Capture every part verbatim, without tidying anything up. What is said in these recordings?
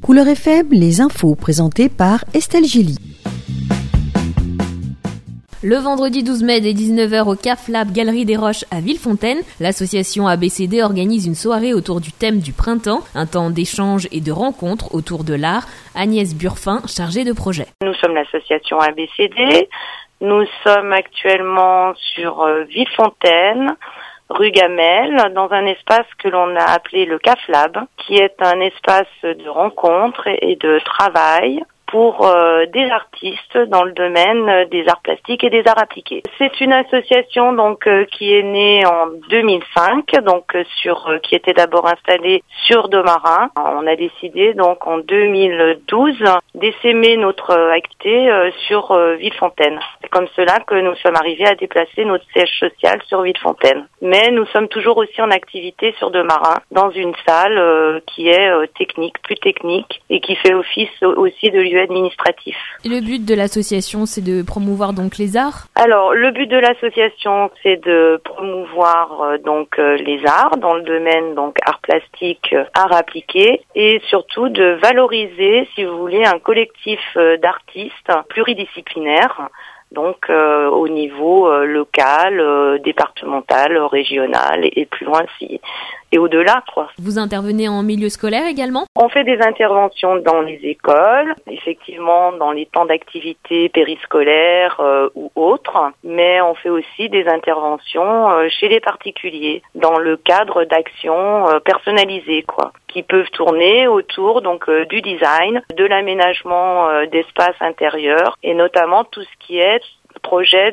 Couleur F M, les infos présentées par Estelle Gilly. Le vendredi douze mai dès dix-neuf heures au C A F Lab Galerie des Roches à Villefontaine, l'association A B C D organise une soirée autour du thème du printemps, un temps d'échange et de rencontres autour de l'art. Agnès Burfin, chargée de projet. Nous sommes l'association A B C D, nous sommes actuellement sur Villefontaine, rue Gamel, dans un espace que l'on a appelé le C A F Lab, qui est un espace de rencontre et de travail pour euh, des artistes dans le domaine des arts plastiques et des arts appliqués. C'est une association donc euh, qui est née en deux mille cinq, donc euh, sur euh, qui était d'abord installée sur Domarin. On a décidé donc en deux mille douze d'essaimer notre euh, activité euh, sur euh, Villefontaine. C'est comme cela que nous sommes arrivés à déplacer notre siège social sur Villefontaine. Mais nous sommes toujours aussi en activité sur Domarin, dans une salle euh, qui est euh, technique, plus technique, et qui fait office aussi de lieu administratif. Et le but de l'association, c'est de promouvoir donc les arts ? Alors, le but de l'association, c'est de promouvoir euh, donc euh, les arts dans le domaine donc art plastique, euh, art appliqué, et surtout de valoriser, si vous voulez, un collectif euh, d'artistes pluridisciplinaires. Donc euh, au niveau euh, local, euh, départemental, régional et, et plus loin si et au-delà quoi. Vous intervenez en milieu scolaire également ? On fait des interventions dans les écoles, effectivement dans les temps d'activité périscolaires euh, ou autres, mais on fait aussi des interventions euh, chez les particuliers dans le cadre d'actions euh, personnalisées quoi, qui peuvent tourner autour donc euh, du design, de l'aménagement euh, d'espaces intérieurs et notamment tout ce qui est projet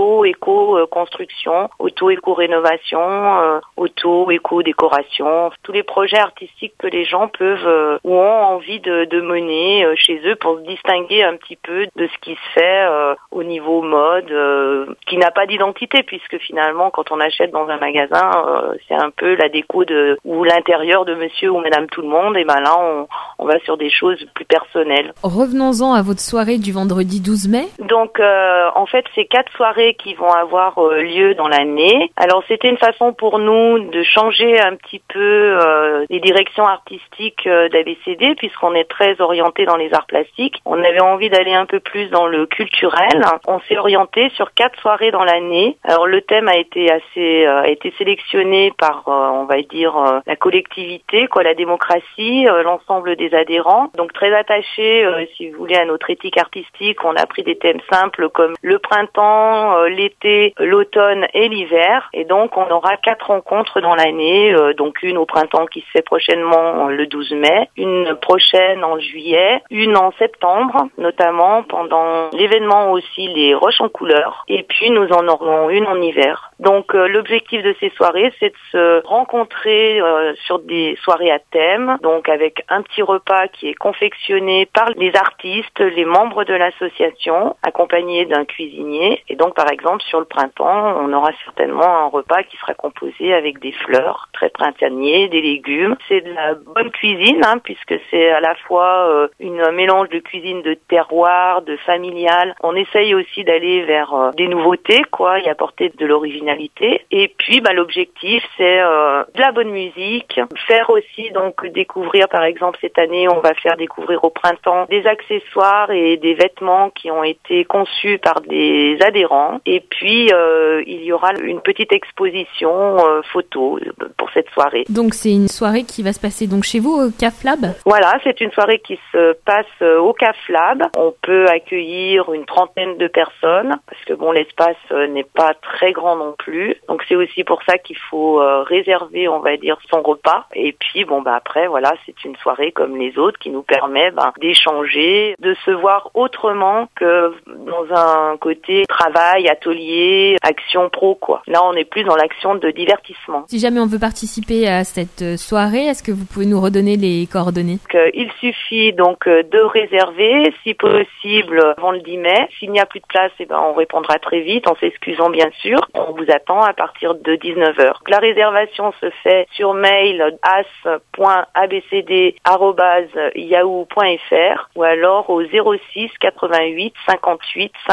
d'auto-éco-construction, auto-éco-rénovation, euh, auto-éco-décoration, tous les projets artistiques que les gens peuvent euh, ou ont envie de, de mener euh, chez eux pour se distinguer un petit peu de ce qui se fait euh, au niveau mode, euh, qui n'a pas d'identité puisque finalement quand on achète dans un magasin, euh, c'est un peu la déco de ou l'intérieur de monsieur ou madame tout le monde, et ben là on, on va sur des choses plus personnelles. Revenons-en à votre soirée du vendredi douze mai. Donc euh, en fait c'est quatre soirées qui vont avoir euh, lieu dans l'année. Alors c'était une façon pour nous de changer un petit peu euh, les directions artistiques euh, d'A B C D puisqu'on est très orienté dans les arts plastiques. On avait envie d'aller un peu plus dans le culturel. On s'est orienté sur quatre soirées dans l'année. Alors le thème a été assez euh, a été sélectionné par euh, on va dire euh, la collectivité, quoi, la démocratie, euh, l'ensemble des adhérents. Donc très attaché, euh, si vous voulez, à notre éthique artistique. On a pris des thèmes simples comme le printemps, euh, l'été, l'automne et l'hiver. Et donc, on aura quatre rencontres dans l'année. Euh, donc, une au printemps qui se fait prochainement euh, le douze mai, une prochaine en juillet, une en septembre, notamment pendant l'événement aussi les Roches en couleur. Et puis, nous en aurons une en hiver. Donc, euh, l'objectif de ces soirées, c'est de se rencontrer euh, sur des soirées à thème, donc avec un petit repas qui est confectionné par les artistes, les membres de l'association, accompagnés d'un cuisinier. Et donc, par exemple, sur le printemps, on aura certainement un repas qui sera composé avec des fleurs très printaniers, des légumes. C'est de la bonne cuisine, hein, puisque c'est à la fois euh, une, un mélange de cuisine de terroir, de familial. On essaye aussi d'aller vers euh, des nouveautés, quoi, y apporter de l'originalité. Et puis, bah, l'objectif, c'est euh, de la bonne musique. Faire aussi, donc, découvrir, par exemple, cette année, on va faire découvrir au printemps des accessoires et des vêtements qui ont été conçus par des adhérents. Et puis, euh, il y aura une petite exposition euh, photo pour cette soirée. Donc, c'est une soirée qui va se passer donc chez vous, au C A F Lab ? Voilà, c'est une soirée qui se passe au C A F Lab. On peut accueillir une trentaine de personnes, parce que bon, l'espace n'est pas très grand non plus. Donc, c'est aussi pour ça qu'il faut euh, réserver, on va dire, son repas. Et puis, bon, bah après, voilà, c'est une soirée comme les autres qui nous permet bah, d'échanger, de se voir autrement que dans un côté travail, atelier, action pro, quoi. Là, on est plus dans l'action de divertissement. Si jamais on veut participer à cette soirée, est-ce que vous pouvez nous redonner les coordonnées ? Donc, il suffit donc de réserver, si possible, avant le dix mai. S'il n'y a plus de place, eh ben, on répondra très vite, en s'excusant bien sûr. On vous attend à partir de dix-neuf heures. La réservation se fait sur mail as point a b c d arobase yahoo point f r ou alors au zéro six quatre-vingt-huit cinquante-huit cinquante et un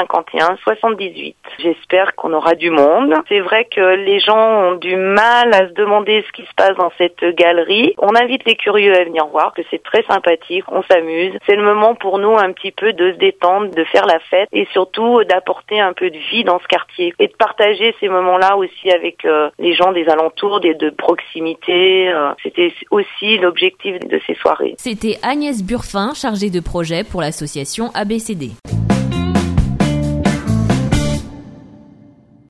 un soixante-dix-huit. J'espère qu'on aura du monde. C'est vrai que les gens ont du mal à se demander ce qui se passe dans cette galerie. On invite les curieux à venir voir, que c'est très sympathique, on s'amuse. C'est le moment pour nous un petit peu de se détendre, de faire la fête et surtout d'apporter un peu de vie dans ce quartier et de partager ces moments-là aussi avec euh, les gens des alentours, des de proximité. Euh, c'était aussi l'objectif de ces soirées. C'était Agnès Burfin, chargée de projet pour l'association A B C D.